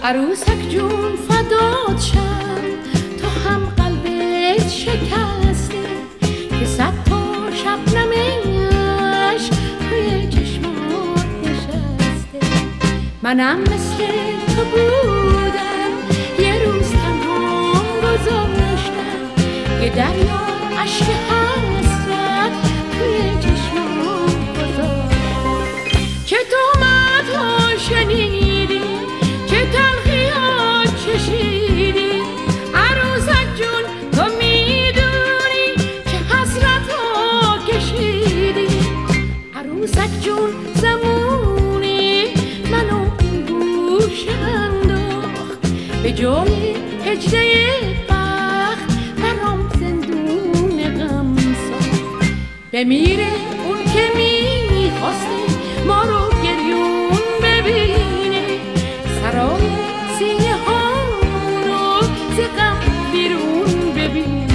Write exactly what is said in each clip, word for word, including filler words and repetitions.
عروسک جون فدات شم، تو هم قلبت شکسته که صد تا شبنمش توی چشمات نشسته. منم مثل تو بودم، یه روز تنهام گذاشتم، یه دریا عشق حسرت توی چشمات گذاشتم. که تو مدها شنیدی، که تلخیات چشیدی، عروسک جون تو میدونی که حسرت ها کشیدی. عروسک جون زمونی منو این گوشه انداخت، به جای هجله بخت برام زندون غم ساخت. بمیره اون که میخواسته ما رو گریون ببینه، سرای سینه ها رو ز غم بیرون ببینه.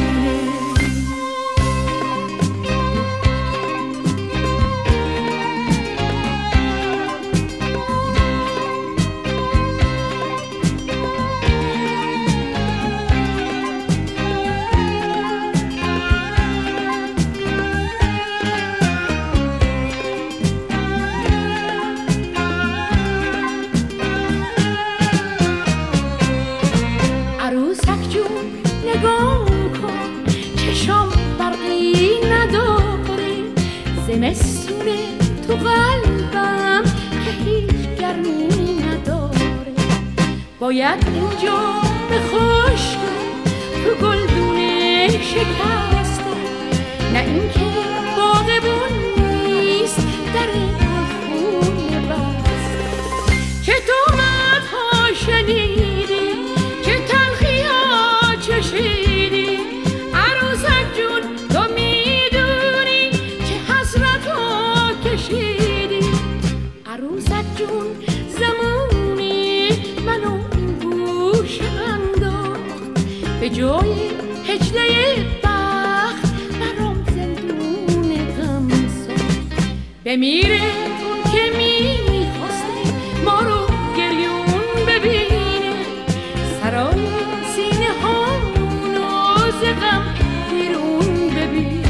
عروسک جون نگاه کن، چشام برقی نداره، زمستونه تو قلبم که هیچ گرمی نداره. باید اینجا به خشکی تو گلدونه شکسته، نه اینکه باغبون نیست در گلخونه بسته. که تو مدها شنیدی، که تلخیات چشیدی، عروسک جون تو میدونی که حسرت ها کشیدی. عروسک جون زمونی منو این گوشه انداخت، به جای هجله بخت برام زندون غم ساخت. بمیره اون که میخواسته ما رو گریون ببینه، سرای سینه ها رو ز غم بیرون ببینه.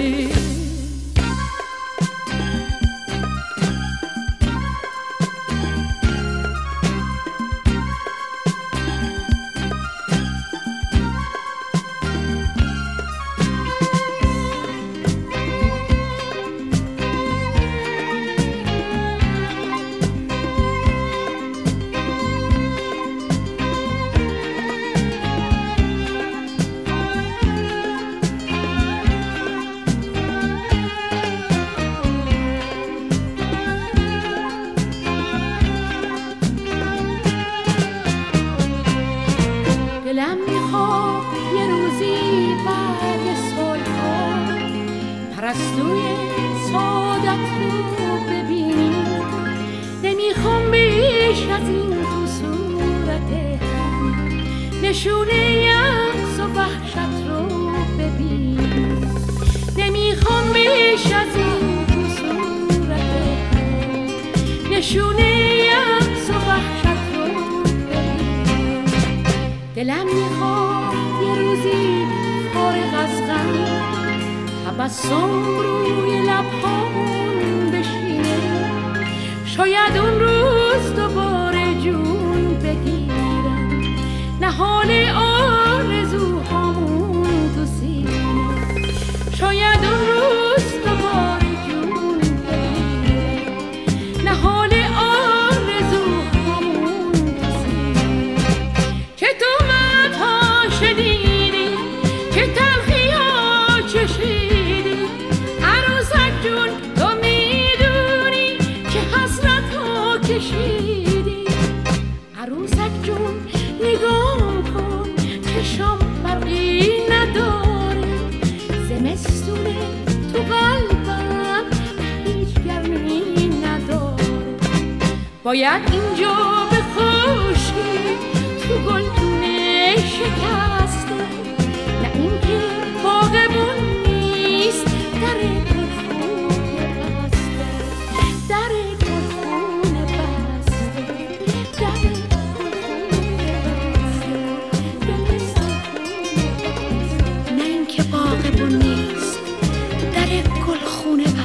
دلم میخواد یه روزی بعد سالها پرستوی سعادت رو ببینی. نمیخوام بیش از این تو صورت نشونه یأس و وحشت رو ببینی. نمیخوام بیش از این تو صورت نشونه یأس و وحشت رو ببینی. دلم میخواد یه روزی فارغ از غم تبسم روی لبهامون بشینه. شاید اون روز دوباره جون بگیرم، نهال آرزوهامون تو سینه. شاید اون روز دوباره جون بگیرم، نهال آرزوهامون تو سینه. که تو مدها شنیدی، که تلخیات چشیدی، عروسک جون تو میدونی که حسرت ها کشیدی. عروسک جون نگاه کن، چشام برقی نداره، زمستونه تو قلبم هیچ گرمی نداره. باید اینجا به خشکی تو گلدونه شکسته، نه اینکه باغبون نیست در گلخونه بسته. در گلخونه بسته، در گلخونه تو نیست، در گلخونه